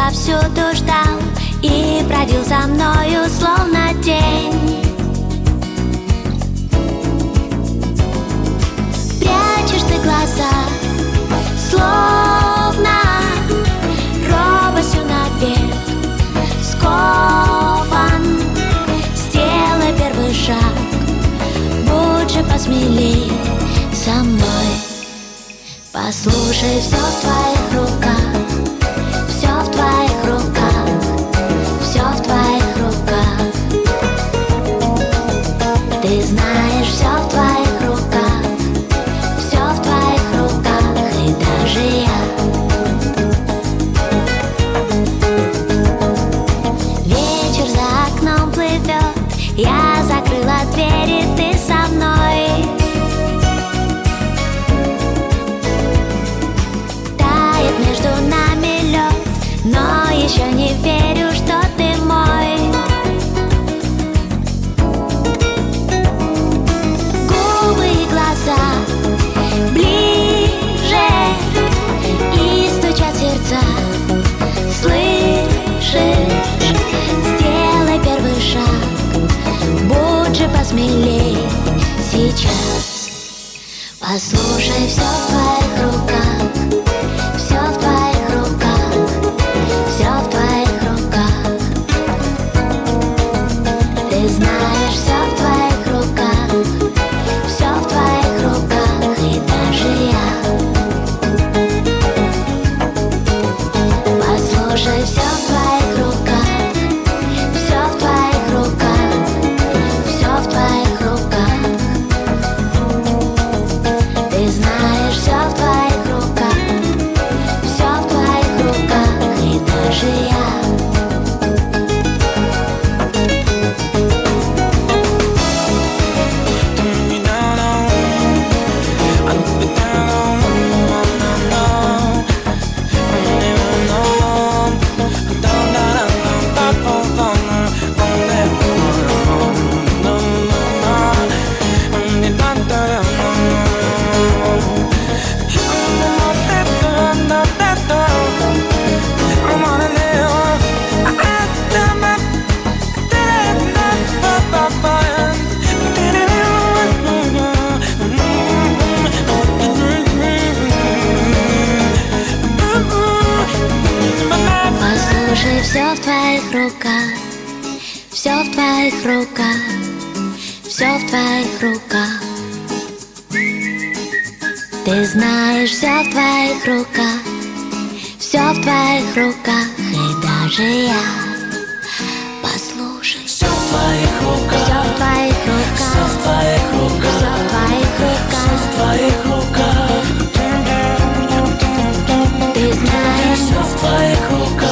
повсюду ждал и бродил за мною, словно тень. Прячешь ты глаза, словно робостью навек скован. Сделай первый шаг, будь же посмелей со мной. Послушай, все в твоих руках, все в твоих руках, все в твоих руках. Ты знаешь, все в твоих руках, все в твоих руках, и даже я. Вечер за окном плывет, я закрыла двери, ты со мной. Тает между нами лед, но еще не верю, что ты мой. Губы и глаза ближе, и стучат сердца. Слышишь? Сделай первый шаг, будь же посмелей сейчас. Послушай, все в твоих руках, все в твоих руках, все в твоих руках. Ты знаешь, все в твоих руках, все в твоих руках, и даже я. Послушай, все в твоих руках, все в твоих руках, все в твоих руках. Ты знаешь, все в твоих руках, все в твоих руках, и даже я. Послушай, все в твоих руках, все в твоих руках, все в твоих руках. Ты знаешь, все в твоих руках, все в твоих руках, и даже я. Послушай, все в твоих руках, все в твоих руках, все в твоих руках, все в твоих руках, все в твоих руках. ты знаешь, Все в твоих руках.